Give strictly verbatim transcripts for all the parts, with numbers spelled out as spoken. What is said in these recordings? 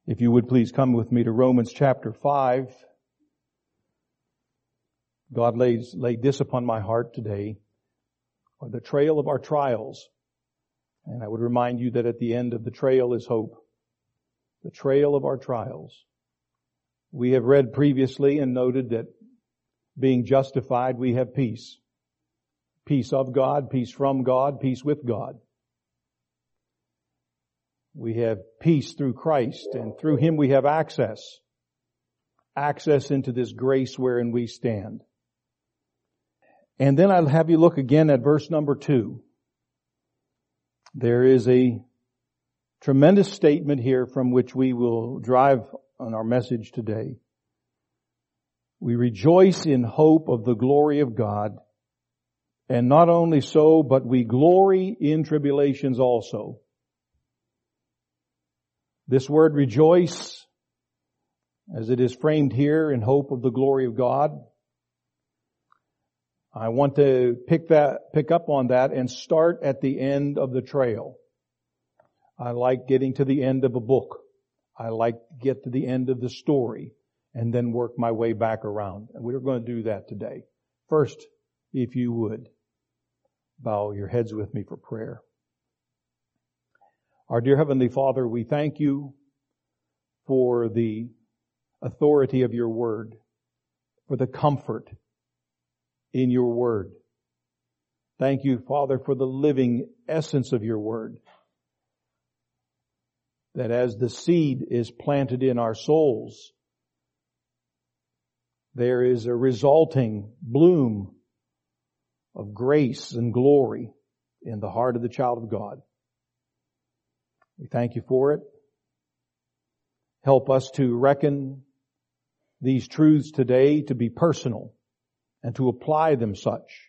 If you would please come with me to Romans chapter five. God lays, laid this upon my heart today, or the trail of our trials. And I would remind you that at the end of the trail is hope. The trail of our trials. We have read previously and noted that being justified, we have peace. Peace of God, peace from God, peace with God. We have peace through Christ, and through Him we have access. Access into this grace wherein we stand. And then I'll have you look again at verse number two. There is a tremendous statement here from which we will drive on our message today. We rejoice in hope of the glory of God, and not only so, but we glory in tribulations also. This word rejoice, as it is framed here in hope of the glory of God, I want to pick that, pick up on that and start at the end of the trail. I like getting to the end of a book. I like to get to the end of the story and then work my way back around. And we're going to do that today. First, if you would, bow your heads with me for prayer. Our dear Heavenly Father, we thank you for the authority of your word, for the comfort in your word. Thank you, Father, for the living essence of your word. That as the seed is planted in our souls, there is a resulting bloom of grace and glory in the heart of the child of God. We thank you for it. Help us to reckon these truths today to be personal and to apply them such.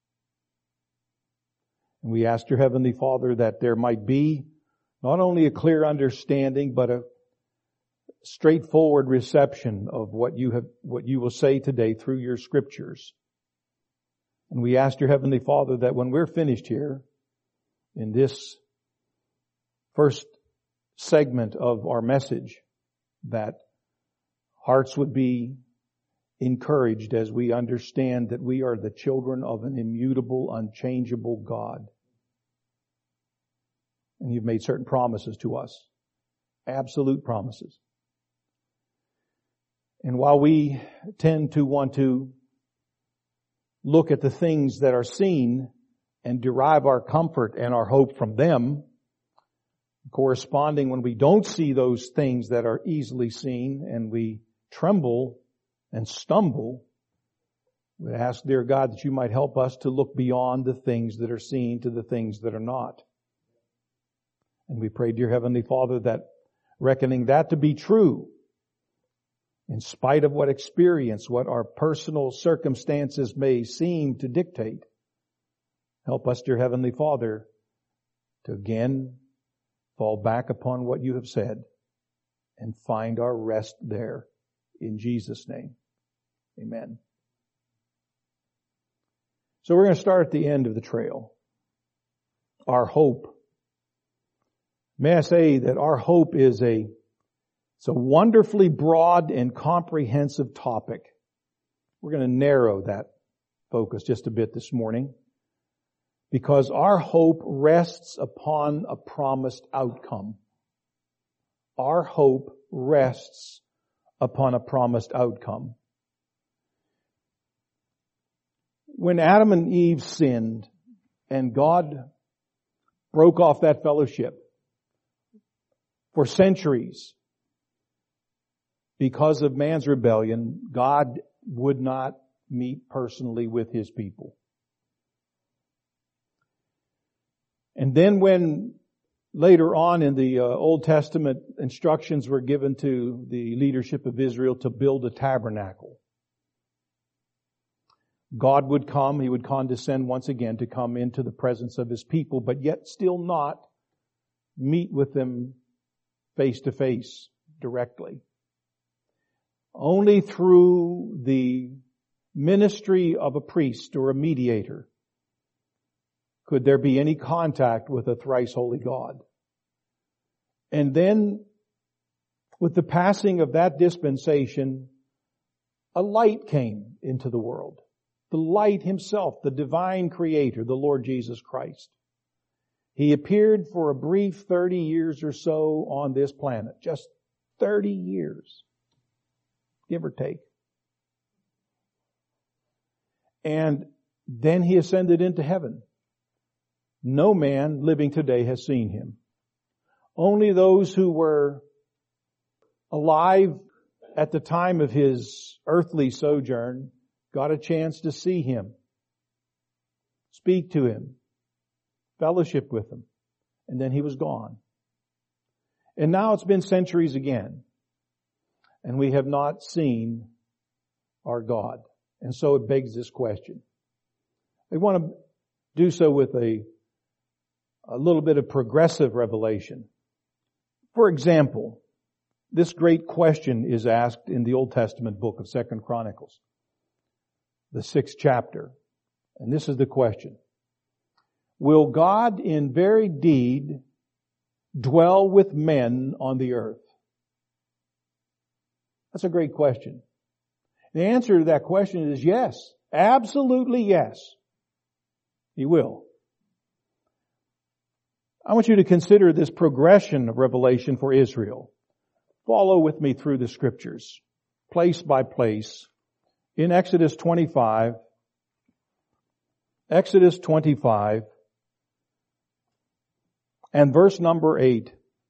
And we ask your Heavenly Father that there might be not only a clear understanding, but a straightforward reception of what you have, what you will say today through your scriptures. And we ask your Heavenly Father that when we're finished here in this first segment of our message, that hearts would be encouraged as we understand that we are the children of an immutable, unchangeable God. And you've made certain promises to us. Absolute promises. And while we tend to want to look at the things that are seen and derive our comfort and our hope from them, corresponding when we don't see those things that are easily seen and we tremble and stumble, we ask, dear God, that you might help us to look beyond the things that are seen to the things that are not. And we pray, dear Heavenly Father, that reckoning that to be true, in spite of what experience, what our personal circumstances may seem to dictate, help us, dear Heavenly Father, to again fall back upon what you have said and find our rest there. In Jesus' name, amen. So we're going to start at the end of the trail. Our hope. May I say that our hope is a, it's a wonderfully broad and comprehensive topic. We're going to narrow that focus just a bit this morning, because our hope rests upon a promised outcome. Our hope rests upon a promised outcome. When Adam and Eve sinned and God broke off that fellowship for centuries because of man's rebellion, God would not meet personally with His people. And then when later on in the uh, Old Testament instructions were given to the leadership of Israel to build a tabernacle, God would come, He would condescend once again to come into the presence of His people, but yet still not meet with them face to face directly. Only through the ministry of a priest or a mediator could there be any contact with a thrice holy God. And then with the passing of that dispensation, a light came into the world. The light himself, the divine creator, the Lord Jesus Christ. He appeared for a brief thirty years or so on this planet. Just thirty years. Give or take. And then he ascended into heaven. No man living today has seen him. Only those who were alive at the time of his earthly sojourn got a chance to see him, speak to him, fellowship with him, and then he was gone. And now it's been centuries again, and we have not seen our God. And so it begs this question. I want to do so with a, a little bit of progressive revelation. For example, this great question is asked in the Old Testament book of Second Chronicles, the sixth chapter. And this is the question. Will God in very deed dwell with men on the earth? That's a great question. The answer to that question is yes. Absolutely yes. He will. I want you to consider this progression of revelation for Israel. Follow with me through the scriptures, place by place. In Exodus twenty-five, Exodus twenty-five, and verse number eight,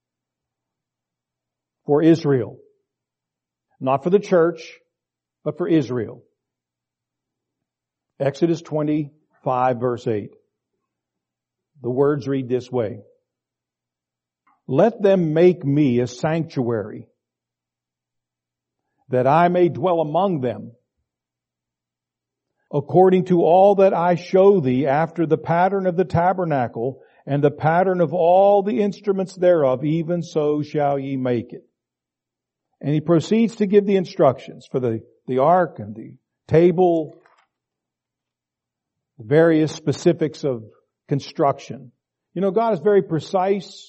for Israel. Not for the church, but for Israel. Exodus twenty-five, verse eight. The words read this way. Let them make me a sanctuary, that I may dwell among them, according to all that I show thee, after the pattern of the tabernacle, and the pattern of all the instruments thereof, even so shall ye make it. And he proceeds to give the instructions for the, the ark and the table, the various specifics of construction. You know, God is very precise.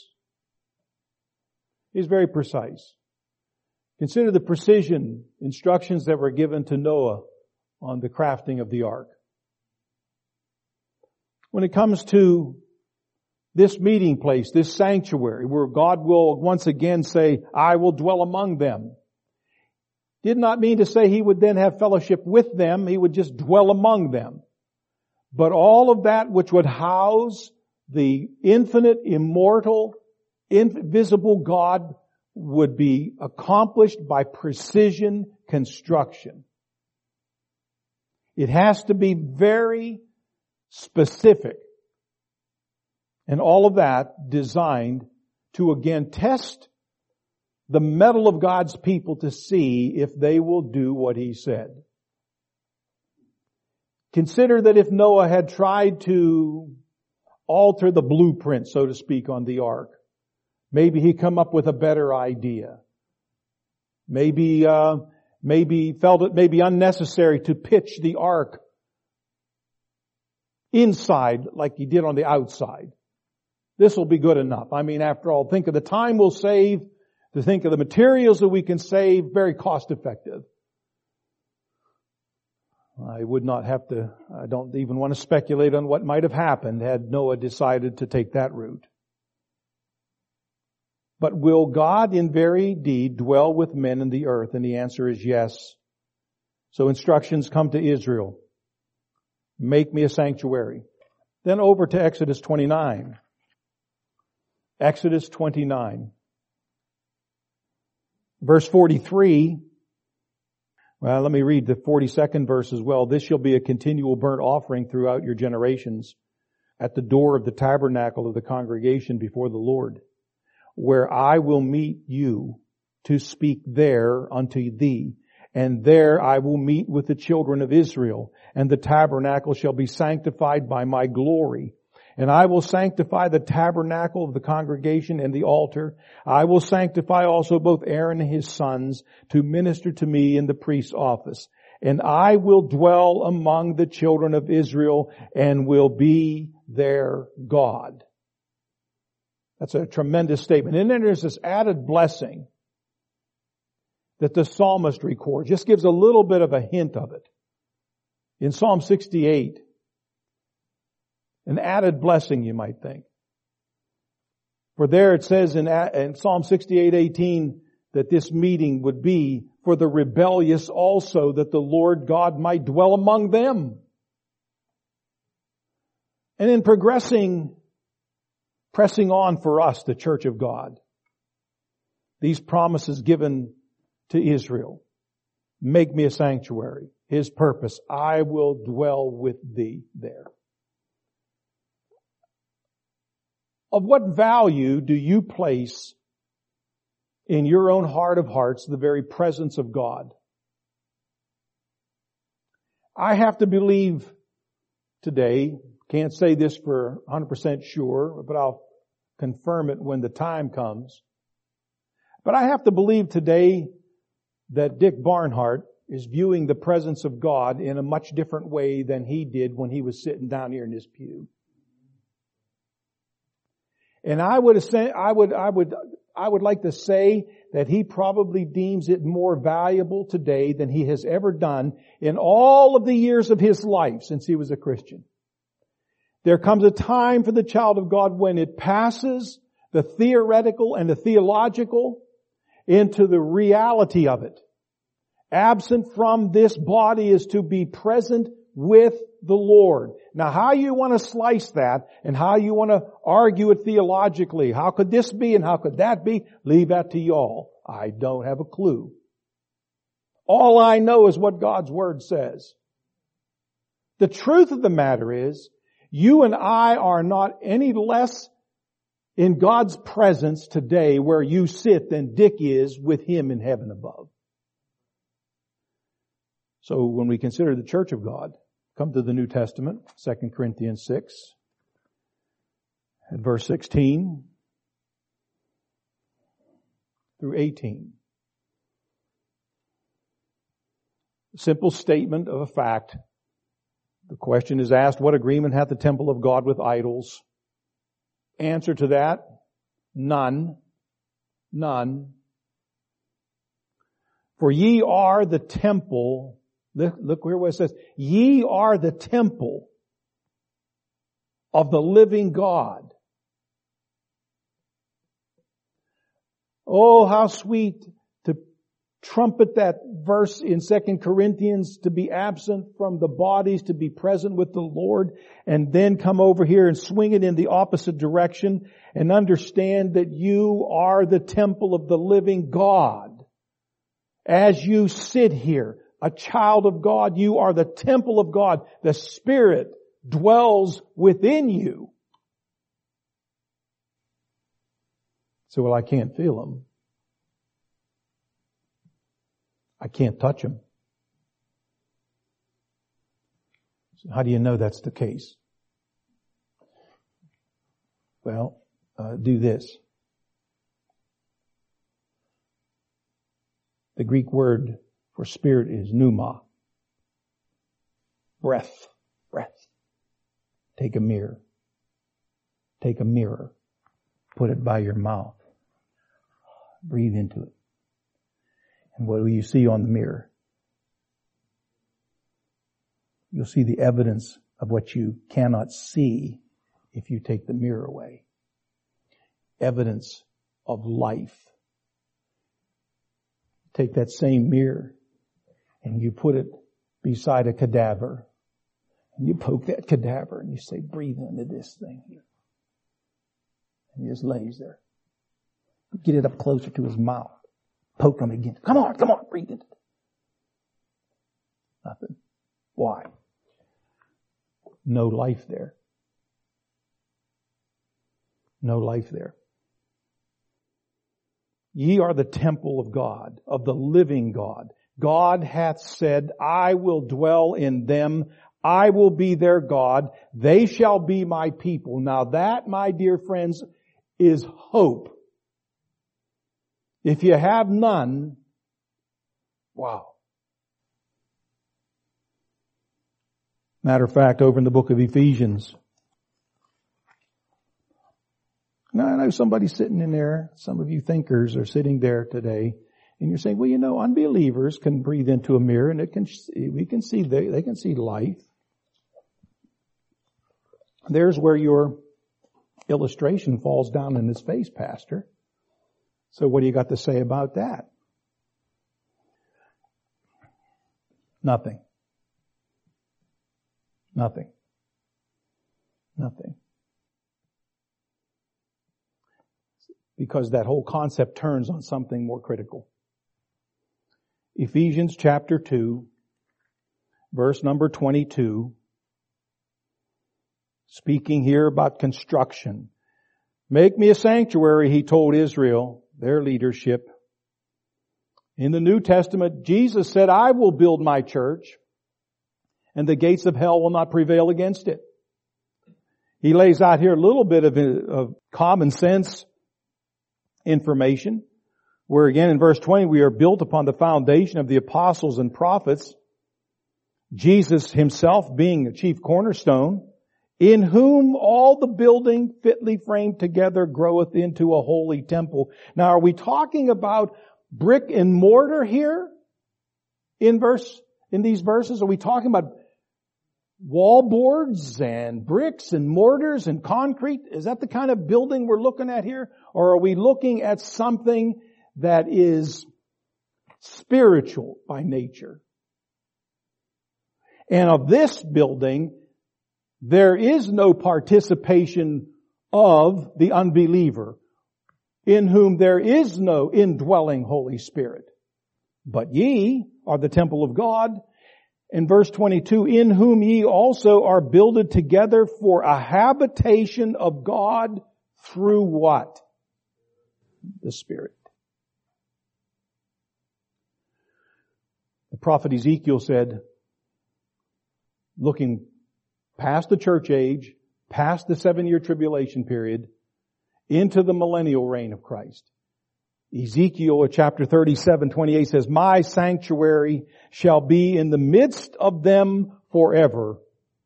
He's very precise. Consider the precision instructions that were given to Noah on the crafting of the ark. When it comes to this meeting place, this sanctuary, where God will once again say, I will dwell among them, did not mean to say He would then have fellowship with them. He would just dwell among them. But all of that which would house the infinite, immortal, invisible God would be accomplished by precision construction. It has to be very specific. And all of that designed to again test the mettle of God's people to see if they will do what He said. Consider that if Noah had tried to alter the blueprint, so to speak, on the ark, maybe he come up with a better idea. Maybe, uh, maybe felt it maybe unnecessary to pitch the ark inside like he did on the outside. This will be good enough. I mean, after all, think of the time we'll save, to think of the materials that we can save, very cost effective. I would not have to, I don't even want to speculate on what might have happened had Noah decided to take that route. But will God in very deed dwell with men in the earth? And the answer is yes. So instructions come to Israel. Make me a sanctuary. Then over to Exodus twenty-nine. Exodus twenty-nine. Verse forty-three. Well, let me read the forty-second verse as well. This shall be a continual burnt offering throughout your generations at the door of the tabernacle of the congregation before the Lord, where I will meet you to speak there unto thee. And there I will meet with the children of Israel, and the tabernacle shall be sanctified by my glory. And I will sanctify the tabernacle of the congregation and the altar. I will sanctify also both Aaron and his sons to minister to me in the priest's office. And I will dwell among the children of Israel and will be their God. That's a tremendous statement. And then there's this added blessing that the psalmist records. Just gives a little bit of a hint of it. In Psalm sixty-eight, an added blessing, you might think. For there it says in, in Psalm sixty-eight eighteen that this meeting would be for the rebellious also, that the Lord God might dwell among them. And in progressing, pressing on for us, the church of God, these promises given to Israel, make me a sanctuary. His purpose, I will dwell with thee there. Of what value do you place in your own heart of hearts the very presence of God? I have to believe today, can't say this for one hundred percent sure, but I'll confirm it when the time comes. But I have to believe today that Dick Barnhart is viewing the presence of God in a much different way than he did when he was sitting down here in his pew. And I would say, I would, I would, I would like to say that he probably deems it more valuable today than he has ever done in all of the years of his life since he was a Christian. There comes a time for the child of God when it passes the theoretical and the theological into the reality of it. Absent from this body is to be present with the Lord. Now, how you want to slice that and how you want to argue it theologically, how could this be and how could that be, leave that to y'all. I don't have a clue. All I know is what God's Word says. The truth of the matter is, you and I are not any less in God's presence today where you sit than Dick is with Him in heaven above. So when we consider the church of God, come to the New Testament, Second Corinthians six, at verse sixteen through eighteen. Simple statement of a fact. The question is asked, what agreement hath the temple of God with idols? Answer to that, none. None. For ye are the temple. Look, look here what it says. Ye are the temple of the living God. Oh, how sweet to trumpet that verse in Second Corinthians, to be absent from the bodies, to be present with the Lord, and then come over here and swing it in the opposite direction and understand that you are the temple of the living God. As you sit here, a child of God, you are the temple of God. The Spirit dwells within you. So, well, I can't feel Him. I can't touch Him. So how do you know that's the case? Well, uh, do this. The Greek word for spirit is pneuma. Breath. Breath. Take a mirror. Take a mirror. Put it by your mouth. Breathe into it. And what will you see on the mirror? You'll see the evidence of what you cannot see if you take the mirror away. Evidence of life. Take that same mirror and you put it beside a cadaver. And you poke that cadaver and you say, breathe into this thing here. And he just lays there. Get it up closer to his mouth. Poke him again. Come on, come on, breathe into it. Nothing. Why? No life there. No life there. Ye are the temple of God, of the living God. God hath said, I will dwell in them. I will be their God. They shall be my people. Now that, my dear friends, is hope. If you have none, wow. Matter of fact, over in the book of Ephesians, now I know somebody sitting in there, some of you thinkers are sitting there today, And you're saying, well, you know, unbelievers can breathe into a mirror and it can, we can see, they, they can see life. There's where your illustration falls down in his face, Pastor. So what do you got to say about that? Nothing. Nothing. Nothing. Because that whole concept turns on something more critical. Ephesians chapter two, verse number twenty-two, speaking here about construction. Make me a sanctuary, he told Israel, their leadership. In the New Testament, Jesus said, I will build my church, and the gates of hell will not prevail against it. He lays out here a little bit of, of common sense information, where again in verse twenty, we are built upon the foundation of the apostles and prophets, Jesus himself being the chief cornerstone, in whom all the building fitly framed together groweth into a holy temple. Now, are we talking about brick and mortar here in verse, in these verses? Are we talking about wall boards and bricks and mortars and concrete? Is that the kind of building we're looking at here? Or are we looking at something that is spiritual by nature? And of this building, there is no participation of the unbeliever, in whom there is no indwelling Holy Spirit. But ye are the temple of God. In verse twenty-two, in whom ye also are builded together for a habitation of God through what? The Spirit. The prophet Ezekiel said, looking past the church age, past the seven-year tribulation period, into the millennial reign of Christ. Ezekiel chapter thirty-seven, twenty-eight says, my sanctuary shall be in the midst of them forever.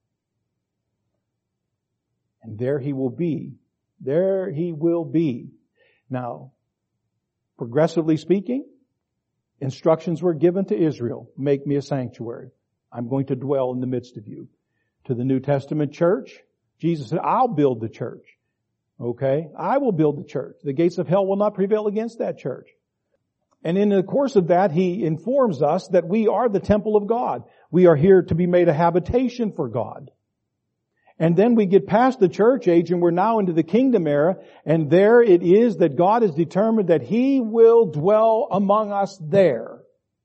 And there he will be. There he will be. Now, progressively speaking, instructions were given to Israel. Make me a sanctuary. I'm going to dwell in the midst of you. To the New Testament church, Jesus said, I'll build the church. Okay? I will build the church. The gates of hell will not prevail against that church. And in the course of that, he informs us that we are the temple of God. We are here to be made a habitation for God. And then we get past the church age and we're now into the kingdom era, and there it is that God has determined that He will dwell among us there.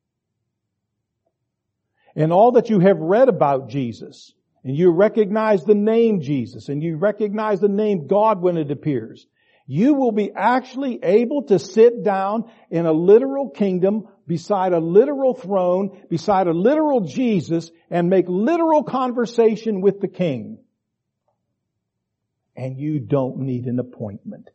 And all that you have read about Jesus, and you recognize the name Jesus, and you recognize the name God when it appears, you will be actually able to sit down in a literal kingdom beside a literal throne, beside a literal Jesus, and make literal conversation with the King. And you don't need an appointment.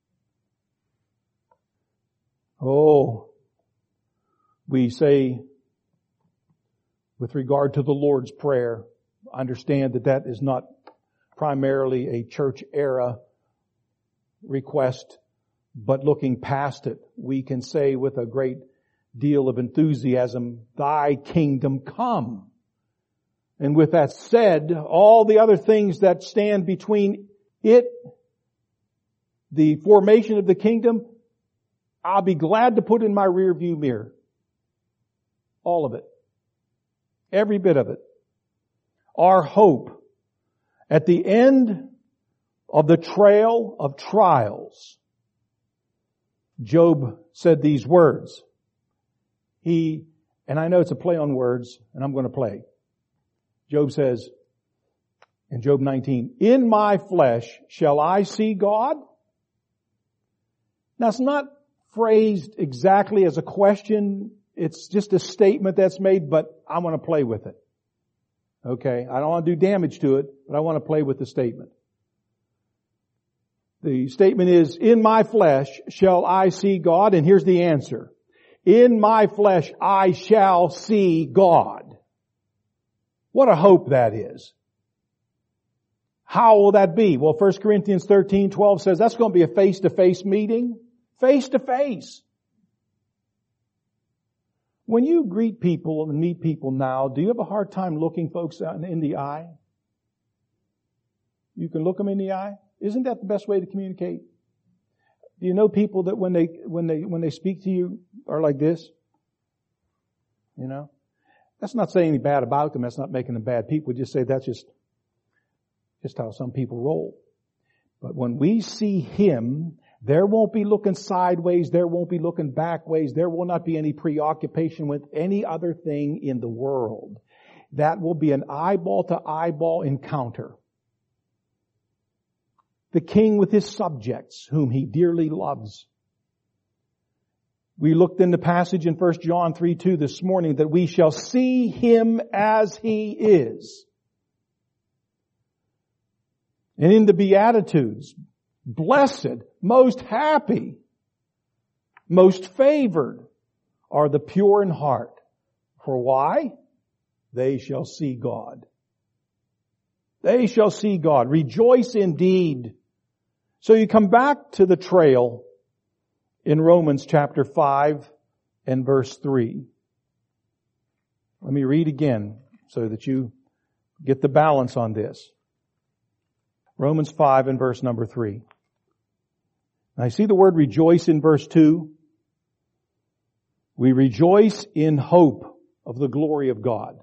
Oh, we say with regard to the Lord's Prayer, understand that that is not primarily a church era request, but looking past it, we can say with a great deal of enthusiasm, Thy kingdom come. And with that said, all the other things that stand between it, the formation of the kingdom, I'll be glad to put in my rear view mirror. All of it. Every bit of it. Our hope at the end of the trail of trials. Job said these words. He, and I know it's a play on words, and I'm going to play. Job says in Job nineteen, in my flesh shall I see God? Now it's not phrased exactly as a question. It's just a statement that's made, but I want to play with it. Okay, I don't want to do damage to it, but I want to play with the statement. The statement is, in my flesh shall I see God, and here's the answer. In my flesh I shall see God. What a hope that is. How will that be? Well, First Corinthians thirteen twelve says that's going to be a face-to-face meeting. Face-to-face. When you greet people and meet people now, do you have a hard time looking folks in the eye? You can look them in the eye? Isn't that the best way to communicate? Do you know people that when they, when they, when they speak to you are like this? You know? That's not saying anything bad about them. That's not making them bad people. Just say that's just, just how some people roll. But when we see Him, there won't be looking sideways. There won't be looking backways. There will not be any preoccupation with any other thing in the world. That will be an eyeball to eyeball encounter. The King with His subjects, whom He dearly loves. We looked in the passage in First John three two this morning that we shall see Him as He is. And in the Beatitudes, blessed, most happy, most favored are the pure in heart. For why? They shall see God. They shall see God. Rejoice indeed. So you come back to the trail in Romans chapter five and verse three. Let me read again so that you get the balance on this. Romans five and verse number three. Now I see the word rejoice in verse two. We rejoice in hope of the glory of God.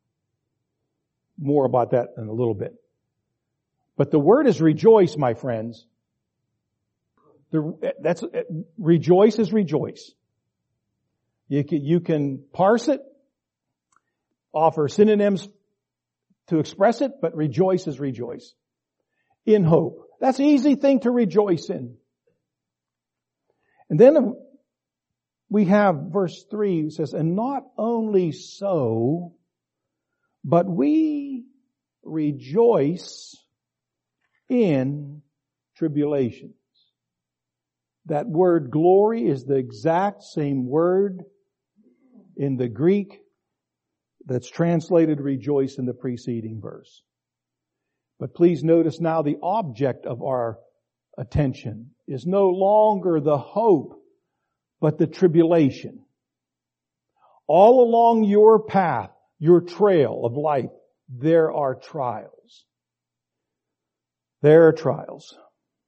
More about that in a little bit. But the word is rejoice, my friends. The, that's, rejoice is rejoice. You can, you can parse it, offer synonyms to express it, but rejoice is rejoice. In hope. That's an easy thing to rejoice in. And then we have verse three, it says, and not only so, but we rejoice in tribulations. That word glory is the exact same word in the Greek that's translated rejoice in the preceding verse. But please notice now the object of our attention is no longer the hope, but the tribulation. All along your path, your trail of life, there are trials. There are trials.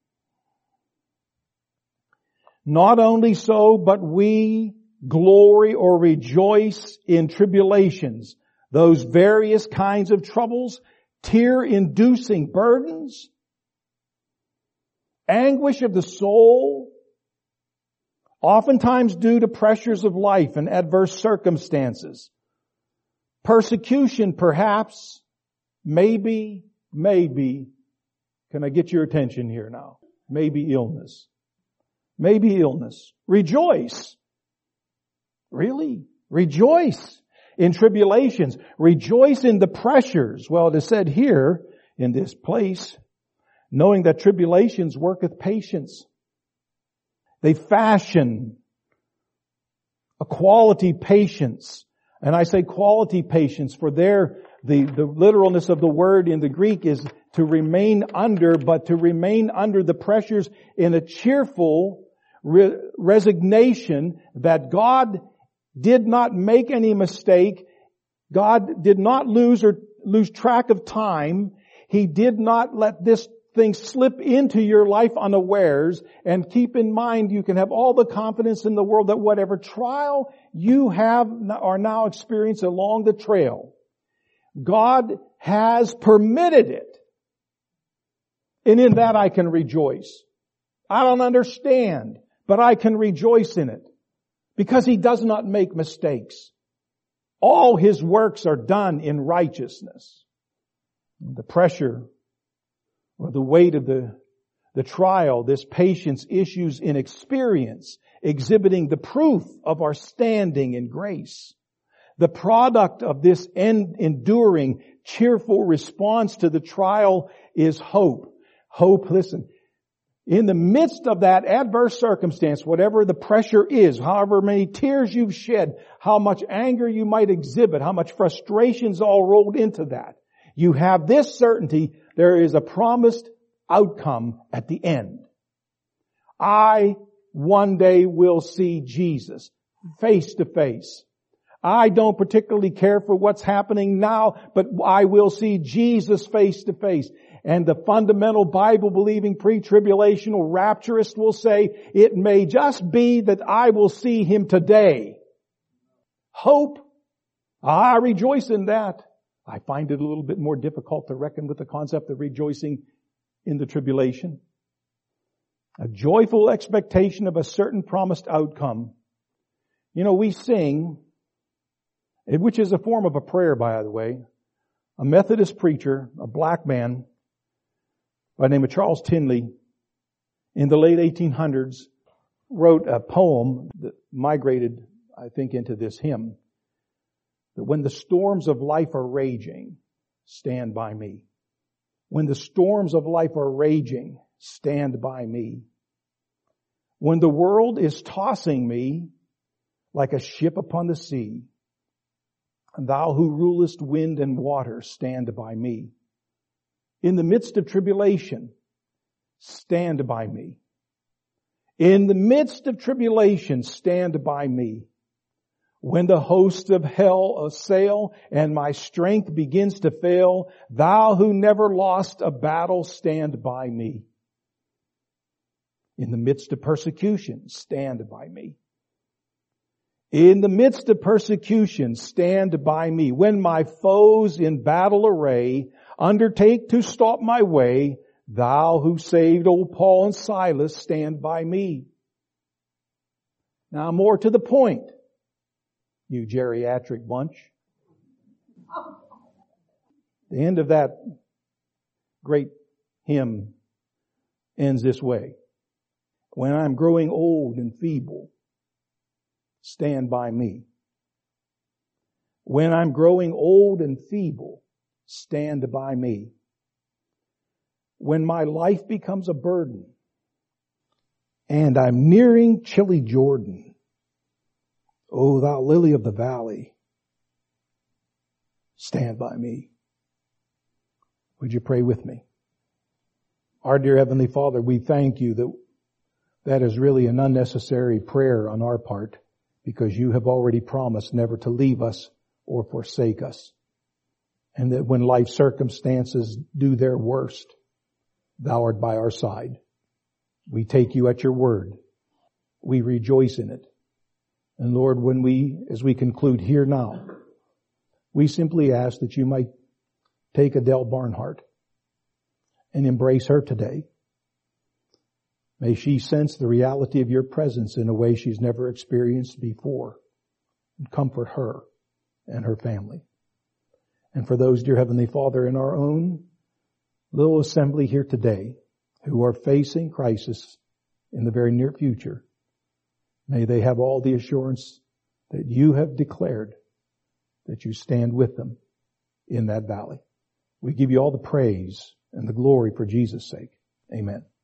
Not only so, but we glory or rejoice in tribulations, those various kinds of troubles, tear-inducing burdens, anguish of the soul, oftentimes due to pressures of life and adverse circumstances. Persecution, perhaps, maybe, maybe. Can I get your attention here now? Maybe illness. Maybe illness. Rejoice. Really? Rejoice in tribulations. Rejoice in the pressures. Well, it is said here in this place, knowing that tribulations worketh patience. They fashion a quality patience. And I say quality patience, for there, the, the literalness of the word in the Greek is to remain under, but to remain under the pressures in a cheerful re- resignation that God did not make any mistake. God did not lose or lose track of time. He did not let this thing slip into your life unawares. And keep in mind, you can have all the confidence in the world that whatever trial you have are now experiencing along the trail, God has permitted it. And in that I can rejoice. I don't understand, but I can rejoice in it because He does not make mistakes. All His works are done in righteousness. The pressure or the weight of the, the trial, this patience issues in experience, exhibiting the proof of our standing in grace. The product of this en- enduring, cheerful response to the trial is hope. Hope, listen, in the midst of that adverse circumstance, whatever the pressure is, however many tears you've shed, how much anger you might exhibit, how much frustration's all rolled into that, you have this certainty, there is a promised outcome at the end. I one day will see Jesus face to face. I don't particularly care for what's happening now, but I will see Jesus face to face. And the fundamental Bible-believing pre-tribulational rapturist will say, it may just be that I will see Him today. Hope. I rejoice in that. I find it a little bit more difficult to reckon with the concept of rejoicing in the tribulation. A joyful expectation of a certain promised outcome. You know, we sing, which is a form of a prayer, by the way. A Methodist preacher, a black man, by the name of Charles Tinley, in the late eighteen hundreds, wrote a poem that migrated, I think, into this hymn. That when the storms of life are raging, stand by me. When the storms of life are raging, stand by me. When the world is tossing me like a ship upon the sea, thou who rulest wind and water, stand by me. In the midst of tribulation, stand by me. In the midst of tribulation, stand by me. When the hosts of hell assail and my strength begins to fail, thou who never lost a battle, stand by me. In the midst of persecution, stand by me. In the midst of persecution, stand by me. When my foes in battle array undertake to stop my way, thou who saved old Paul and Silas, stand by me. Now more to the point, you geriatric bunch. The end of that great hymn ends this way. When I'm growing old and feeble, stand by me. When I'm growing old and feeble, stand by me. When my life becomes a burden and I'm nearing chilly Jordan, O thou lily of the valley, stand by me. Would you pray with me? Our dear Heavenly Father, we thank you that that is really an unnecessary prayer on our part, because you have already promised never to leave us or forsake us. And that when life circumstances do their worst, thou art by our side. We take you at your word. We rejoice in it. And Lord, when we, as we conclude here now, we simply ask that you might take Adele Barnhart and embrace her today. May she sense the reality of your presence in a way she's never experienced before, and comfort her and her family. And for those, dear Heavenly Father, in our own little assembly here today who are facing crisis in the very near future, may they have all the assurance that you have declared that you stand with them in that valley. We give you all the praise and the glory for Jesus' sake. Amen.